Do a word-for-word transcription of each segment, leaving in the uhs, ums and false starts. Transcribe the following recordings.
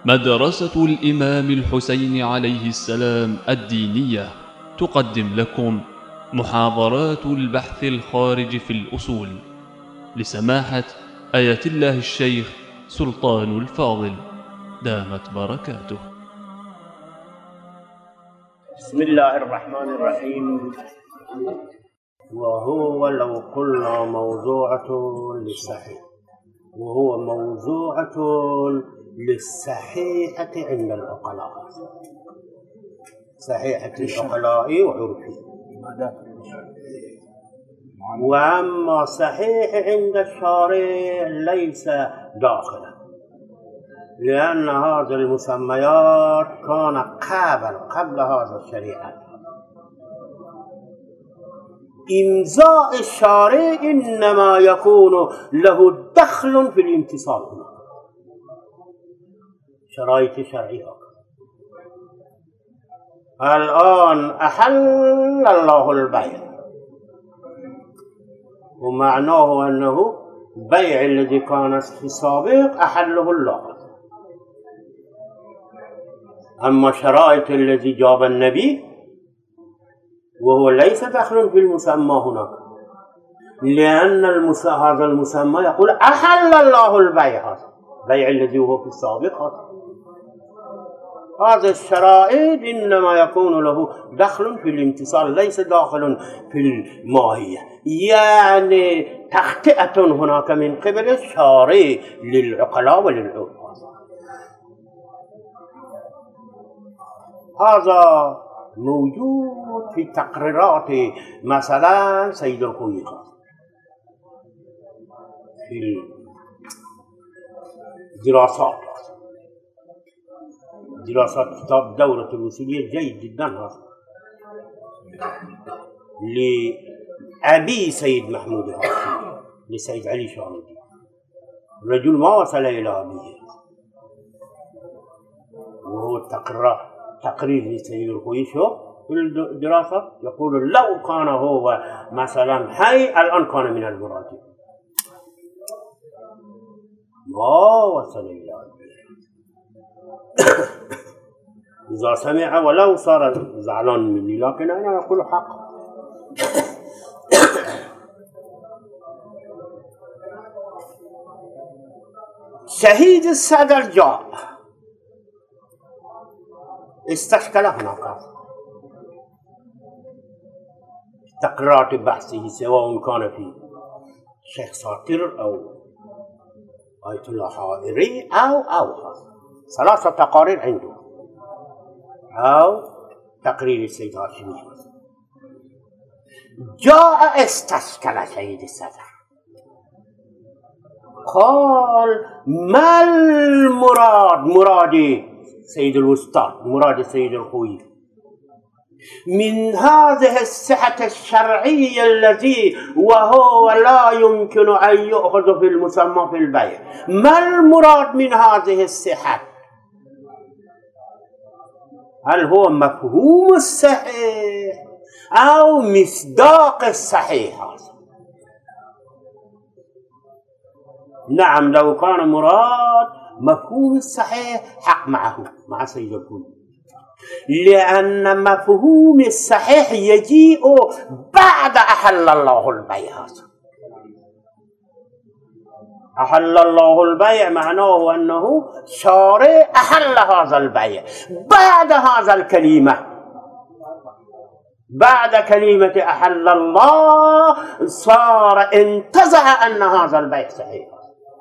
مدرسة الإمام الحسين عليه السلام الدينية تقدم لكم محاضرات البحث الخارج في الأصول لسماحة آية الله الشيخ سلطان الفاضل دامت بركاته. بسم الله الرحمن الرحيم. وهو لو قلنا موضوعة للصحيح، وهو موضوعة للصحيحة عند العقلاء، صحيحة العقلاء وعرفه، وأما صحيح عند الشارع ليس داخلا، لأن هذه المسميات كان قبل قبل هذا الشريعة. إمضاء الشارع إنما يكون له دخل في الامتصال هنا، شرائط الشرعية. الآن أحل الله البيع، ومعناه أنه بيع الذي كان في السابق أحله الله. أما شرائط الذي جاب النبي وهو ليس دخل في المسمى هناك، لأن هذا المسمى يقول أحل الله البيع، هذا بيع الذي هو في السابق. هذا هذا الشرائط إنما يكون له دخل في الامتصال، ليس داخل في الماهية، يعني تخطئة هناك من قبل الشارع للعقلاء وللعقلاء. هذا موجود في تقريرات مثلا سيد الخوئي في الدراسات دراسات كتاب دورة الوصولية جيد جدا هذا لأبي سيد محمود الهاشمي لسيد علي شامدي، الرجل ما وصل إلى أبيه، وهو التقرير تقرير لسيد الخوئي في الدراسة يقول لو كان هو مثلا حي الآن كان من المراد، ما وصل إلى أبيه. إذا سمع ولو صار زعلان مني، لكن أنا أقول حق. شهيد الصدر جاء استشكل هناك تقريرات بحثه، سواء كان في شيخ ساتر أو آية الله حائري أو أو ثلاثة تقارير عنده، أو تقرير السيد هاشمي. جاء استشكل شهيد الصدر، قال ما المراد مراد سيد الوسطى، مراد سيد الخوئي من هذه الصحة الشرعية التي وهو لا يمكن أن يأخذ في المسمى في البيع؟ ما المراد من هذه الصحة؟ هل هو مفهوم الصحيح أو مصداق الصحيح؟ نعم، لو كان مراد مفهوم الصحيح حق معه مع سيد الخوئي، لأن مفهوم الصحيح يجيء بعد أحل الله البيع. أحل الله البيع معناه أنه شارع أحل هذا البيع بعد هذا الكلمة، بعد كلمة أحل الله صار انتزع أن هذا البيع صحيح.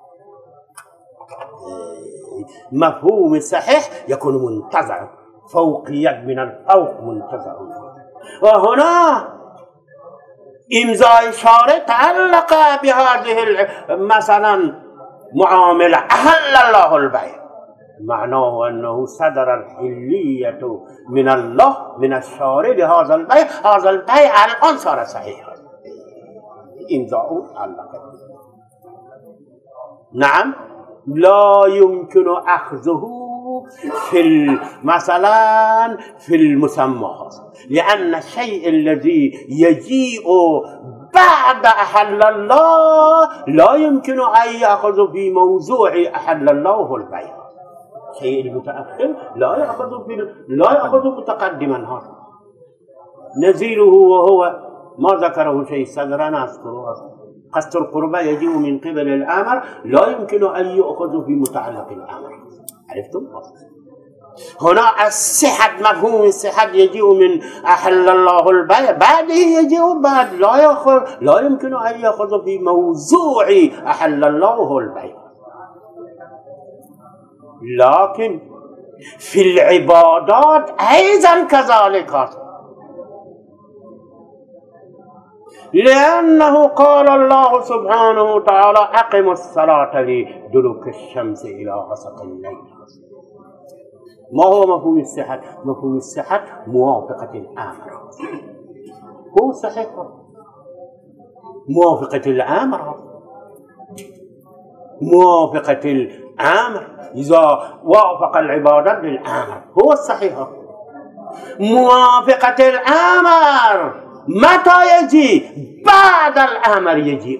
مفهوم الصحيح يكون منتزع، فوق يد من الفوق منتزع. وهنا إمضاء الشارع تعلق بهذه مثلا معاملة أحل الله البيع، معناه أنه صدر الحلية من الله من الشارع لهذا البيع، هذا البيع الآن صار صحيحا، إمضاء تعلق. نعم، لا يمكن أخذه في مثلا في المسمى، لأن الشيء الذي يجيء بعد أحل الله لا يمكن أن يأخذ في موضوع أحل الله البيع. الشيء المتأخر لا يأخذ في لا يأخذ متقدما. هذا نزيله وهو ما ذكره شيء صدرا أذكره. قصد القربة يجيء من قبل الآمر لا يمكن أن يأخذ في متعلق الآمر. عرفتم؟ هنا الصحة، مفهوم الصحة يجيء من أحل الله البيع، بعده يجيء بعد لا يأخذ لا يمكن أن يأخذ في موضوع أحل الله البيع. لكن في العبادات أيضا كذلك، لأنه قال الله سبحانه وتعالى أقم الصلاة لدلوك الشمس إلى غسق الليل. ما هو مفهوم الصحة؟ مفهوم الصحة موافقة الآمر. هو صحيح موافقة الآمر، موافقة الآمر إذا وافق العبادات للآمر هو الصحيح. موافقة الآمر متى يجي؟ بعد الآمر يجيء،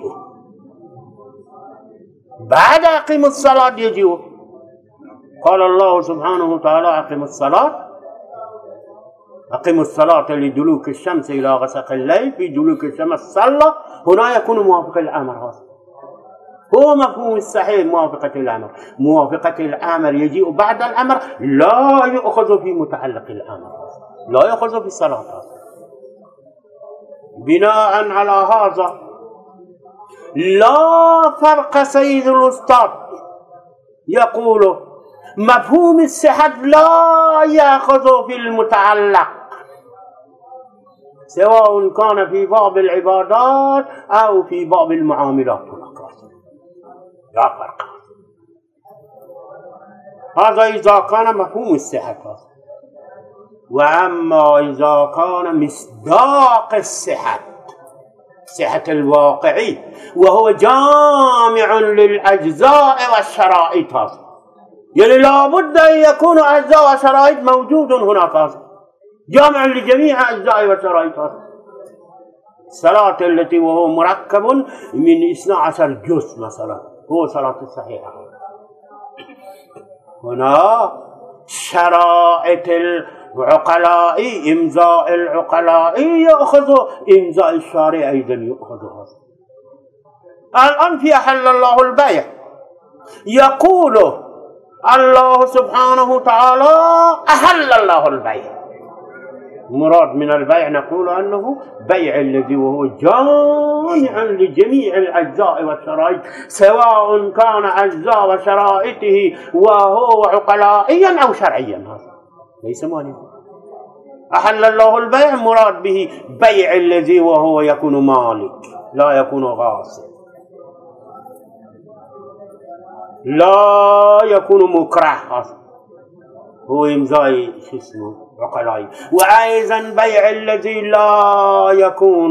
بعد أقيم الصلاة يجيء. قال الله سبحانه وتعالى أقيم الصلاة أقيم الصلاة لدلوك الشمس إلى غسق الليل. في دلوك الشمس صلى، هنا يكون موافق الأمر. هذا هو مفهوم الصحيح موافقة الأمر. موافقة الأمر يجيء بعد الأمر، لا يؤخذ في متعلق الأمر، لا يؤخذ في الصلاة. بناء على هذا لا فرق. سيد الأستاذ يقول مفهوم الصحة لا يأخذ في المتعلق، سواء كان في باب العبادات أو في باب المعاملات. لا فرق. هذا إذا كان مفهوم الصحة. وأما إذا كان مصداق الصحة، صحة الواقعي، وهو جامع للأجزاء والشرائط، يعني لابد أن يكون أجزاء وشرائط موجود هناك، جامع لجميع أجزاء وشرائط. الصلاة التي وهو مركب من اثنا عشر جزء مثلا هو صلاة الصحيحة. هنا شرائط العقلاء، إمضاء العقلاء يأخذ، إمضاء الشارع أيضا يأخذها. الآن في أحل الله البيع يقول الله سبحانه وتعالى أحل الله البيع. مراد من البيع نقول أنه بيع الذي وهو جامع لجميع الأجزاء والشرائط، سواء كان أجزاء وشرائطه وهو عقلائيا أو شرعيا، هذا ليس مانع. أحل الله البيع مراد به بيع الذي وهو يكون مالك، لا يكون غاصب، لا يكون مكره، هو إمضاء شو اسمه عقلائي. وأيضا بيع الذي لا يكون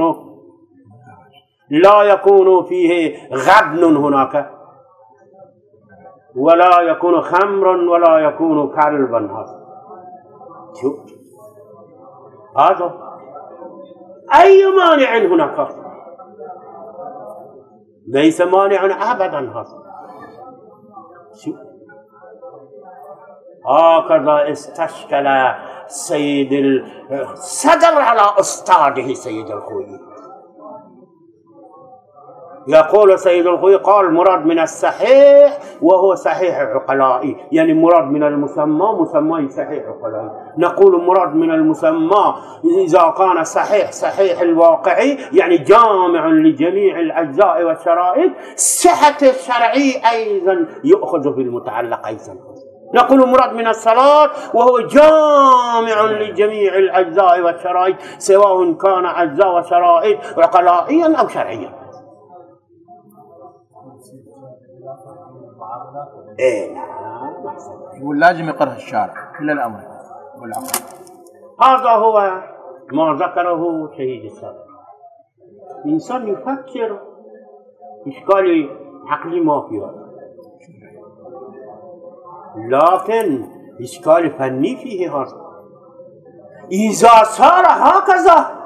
لا يكون فيه غبن هناك، ولا يكون خمر ولا يكون كلبا. هذا شو هذا أي مانع هناك؟ ليس مانع أبدا. هذا شو هكذا استشكل سيد الصدر على أستاذه سيد الخوئي. يقول سيد الخوئي قال مراد من الصحيح وهو صحيح عقلائي، يعني مراد من المسمى مسمى صحيح عقلائي. نقول مراد من المسمى إذا كان صحيح صحيح الواقعي، يعني جامع لجميع الأجزاء والشرائط. صحة الشرعي أيضا يؤخذ في المتعلق أيضا. نقول مراد من الصلاة وهو جامع لجميع الأجزاء والشرائط، سواء كان أجزاء وشرائط عقلائيا أو شرعيا. إيه نعم. يقول لازم يقرأ الشارع كل الأمر والعقل. هذا هو ما ذكره شهيد الصدر. الإنسان يفكر إشكال عقلي ما فيه، لكن إشكال فني فيه. هذا إذا صار هكذا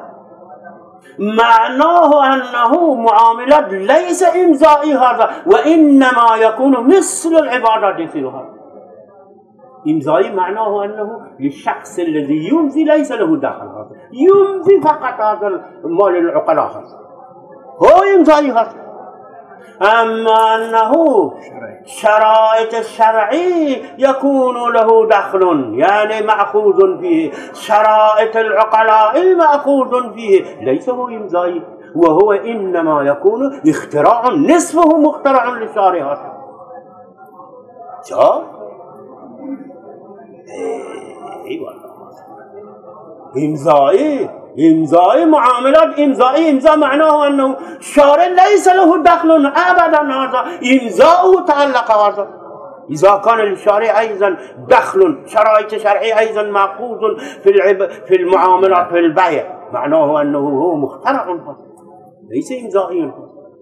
معناه أنه معاملات ليس إمضائي هذا، وإنما يكون مثل العبادات يصير هذا. إمضائي معناه أنه للشخص الذي يمضي ليس له دخل هذا، يمضي فقط هذا المال العقلاء هذا هو إمضائي هذا. أما أنه شرائط الشرعي يكون له دخل، يعني مأخوذ فيه، شرائط العقلاء مأخوذ فيه، ليس هو إمضائي، وهو إنما يكون اختراع، نصفه مخترع للشارع هذا. شو؟ اي والله إمضائي إمضاء معاملات إمضائي. إمضاء معناه أنه الشارع ليس له دخل أبدا، هذا إمضاءه تعلق هذا. إذا كان للشارع أيضا دخل، شرائط شرعي أيضا مأخوذ في العب في المعاملات في البيع، معناه أنه هو مخترع ليس إمضائي.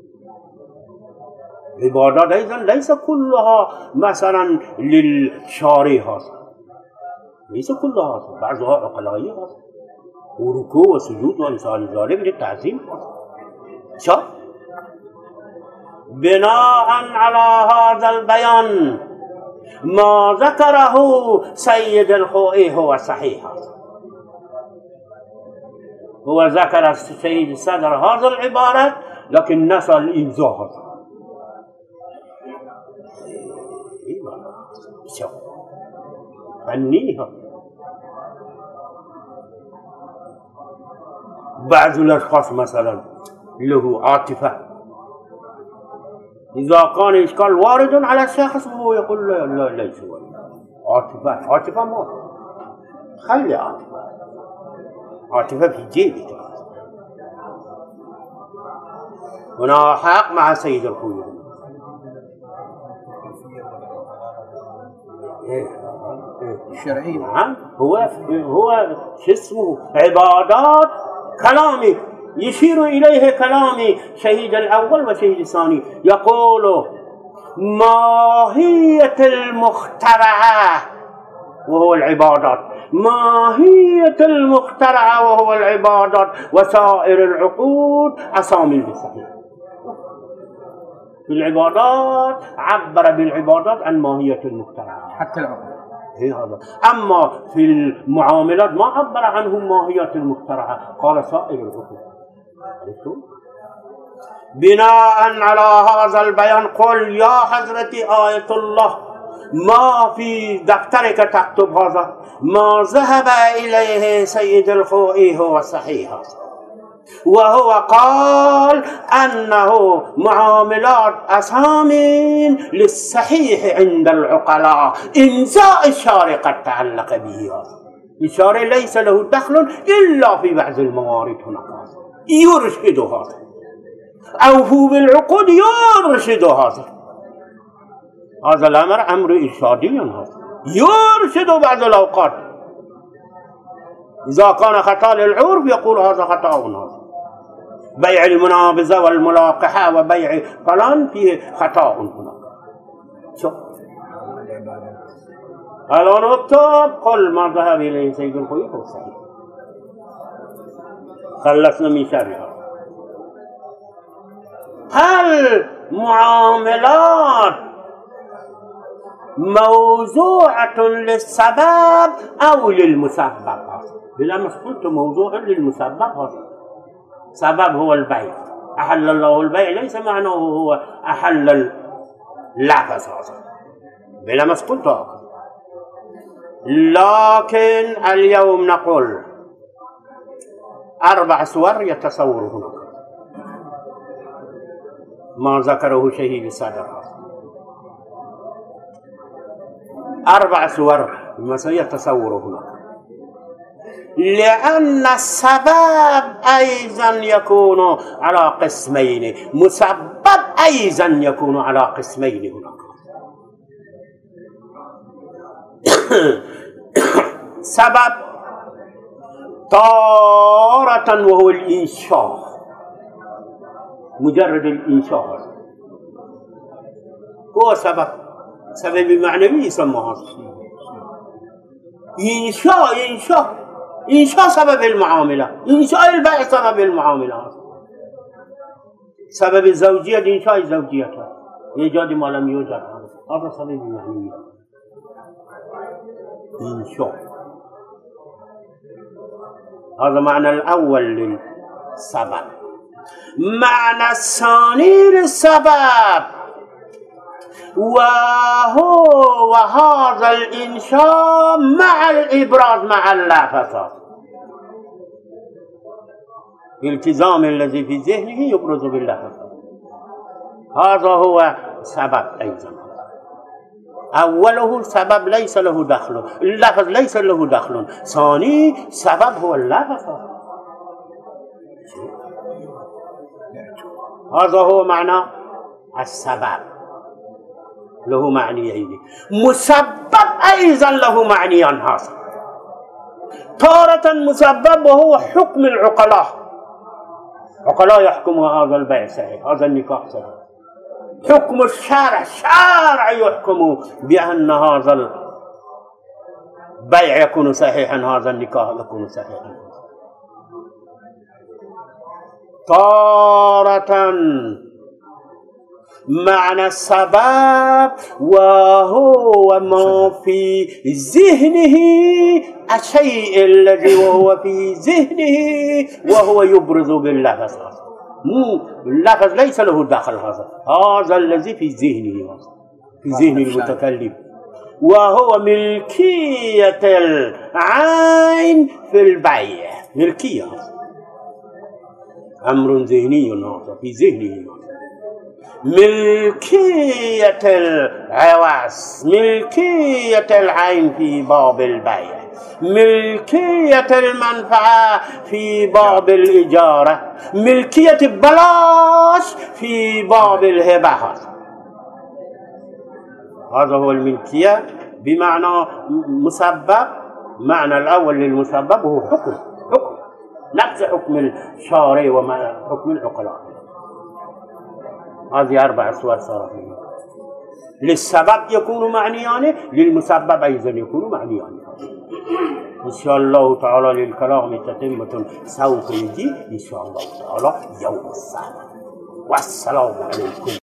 العبادات أيضا ليس كلها مثلا للشارع هذا، ليس كلها، بعضها عقلائي هذا، وركوع وسجود وامثال ذلك للتعظيم. شو؟ بناء على هذا البيان ما ذكره سيد الخوئي هو صحيح. هو ذكر سيد الصدر هذا العبارة لكن نسى الإمضاء. شو؟ عنيها. بعض الأشخاص مثلا له عاطفة، إذا كان إشكال وارد على الشخص وهو يقول لا لا ليس عاطفة، عاطفة ما خلي عاطفة، عاطفة في جيبك. هنا حق مع سيد الخوي. الشرعي نعم، هو هو شو اسمه عبادات كلامي يشير إليه كلامي شهيد الأول وشهيد الثاني، يقول ماهية المخترعة وهو العبادات، ماهية المخترعة وهو العبادات، وسائر العقود أسامي بالصحيح. في العبادات عبر بالعبادات عن ماهية المخترعة حتى العقود. هذا. أما في المعاملات ما عبر عنهم ماهية المخترعة، قال سائر العقود. بناء على هذا البيان قل يا حضرتي آية الله ما في دفترك تكتب هذا، ما ذهب إليه سيد الخوئي هو صحيح، وهو قال أنه معاملات أسامي للصحيح عند العقلاء، إمضاء الشارع قد تعلق به هذا. الشارع ليس له دخل إلا في بعض الموارد هناك يرشد هذا، أوفوا بالعقود يرشد هذا. هذا الأمر أمر إرشادي، هذا يرشد بعض الأوقات. إذا كان خطأ للعرف يقول هذا خطأ، هذا بيع المنابذة والملاقحة وبيع فلان فيه خطأ هناك. شو الآن اكتب قل ما ذهب إليه سيد الخوئي هو صحيح، خلصنا من شرها. هل معاملات موضوعة للسبب أو للمسبب؟ بلا ما قلت موضوع للمسبب، هذا سبب هو البيع، أحل الله البيع ليس معناه هو أحل اللفظ هذا، بلا ما قلت. لكن اليوم نقول أربع صور يتصور هناك ما ذكره شهيد الصدر، أربع صور مثلا يتصور هناك، لأن السبب أيضا يكون على قسمين، مسبب أيضا يكون على قسمين هناك. سبب تارة وهو الإنشاء، مجرد الإنشاء هو سبب، سبب معنوي يسمى هذا إنشاء. إنشاء إنشاء سبب المعاملة، إنشاء البيع سبب المعاملة، سبب الزوجية إنشاء الزوجية، إيجاد ما لم يوجد، هذا سبب معنوي. إنشاء. هذا معنى الأول للسبب. معنى الثاني للسبب وهو هذا الإنشاء مع الإبراز مع اللافظات، الالتزام الذي في ذهنه يبرز باللافظات، هذا هو سبب أيضا. أوله سبب ليس له دخل، اللفظ ليس له دخل، ثاني سبب هو اللافظات. هذا هو معنى السبب، له معنيين. مسبب أيضا له معنيان. هذا تارة مسبب وهو حكم العقلاء، عقلاء يحكم هذا البيع صحيح، هذا النكاح صحيح. حكم الشارع، شارع يحكم بأن هذا البيع يكون صحيحا، هذا النكاح يكون صحيحا. تارة معنى السبب وهو ما في ذهنه، الشيء الذي وهو في ذهنه وهو يبرز باللفظ. اللفظ ليس له داخل، هذا هذا الذي في ذهنه، في ذهن المتكلم، وهو ملكية العين في البيع. ملكية أمر ذهني، هذا في ذهنه. ملكية العوض، ملكية العين في باب البيع، ملكية المنفعة في باب الإجارة، ملكية بلاش في باب الهبة. هذا هو الملكية بمعنى مسبب. معنى الأول للمسبب هو حكم، حكم نفس حكم الشارع وحكم العقلاء. هذه أربع صور صار فيه. للسبب يكون معنيان، للمسبب أيضا يكون معنيان. إن شاء الله تعالى للكلام تتمة سوف يجي إن شاء الله تعالى يوم السبت. والسلام عليكم.